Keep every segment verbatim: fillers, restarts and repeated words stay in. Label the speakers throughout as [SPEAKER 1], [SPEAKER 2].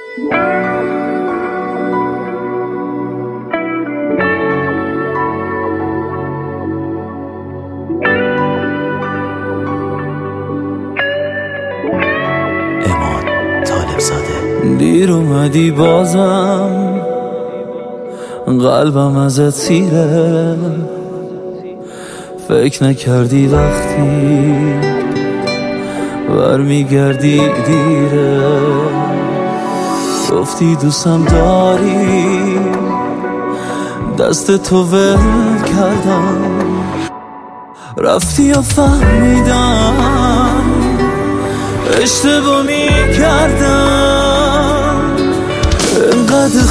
[SPEAKER 1] دیر اومدی بازم قلبم ازت سیره، فکر نکردی وقتی برمیگردی دیره. گفتی دوستم داری، دست تو ول کردم، رفتی و فهمیدم اشتباه میکردم. انقدر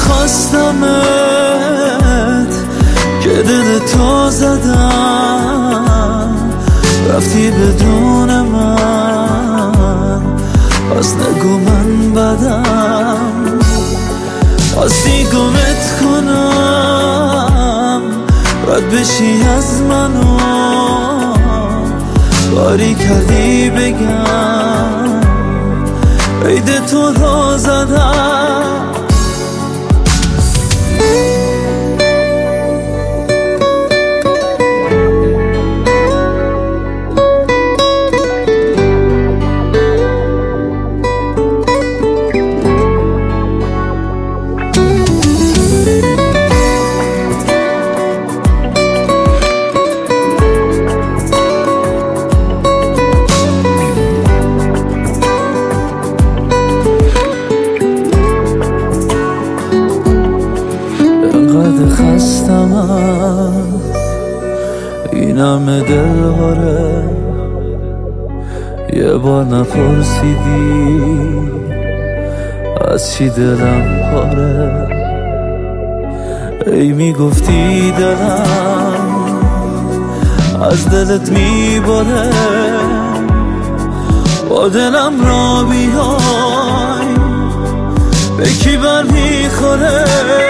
[SPEAKER 1] خواستمت که دل تو زدم، رفتی بدون من، پس نگو من بدم. خواستی گمت کنم، رد بشی از منو، کاری کردی بگم عید تو رو زدم. خستمت این همه دلهاره، یه بار نپرسیدی از چی دلم پاره. ای میگفتی دلم از دلت میباره، با دلم را بیای به کی بر میخوره.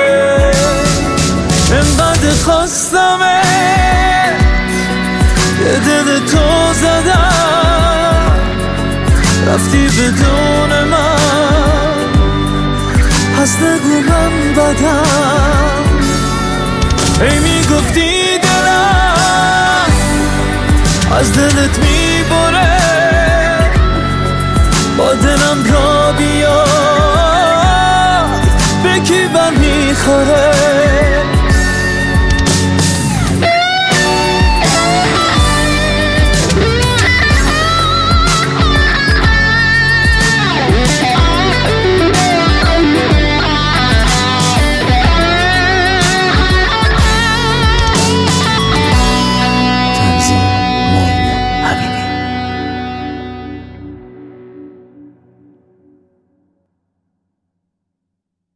[SPEAKER 1] انقدر خواستمت یه دل تو زدم، رفتی بدون من، پس نگو من بدم. ای میگفتی دلم از دلت می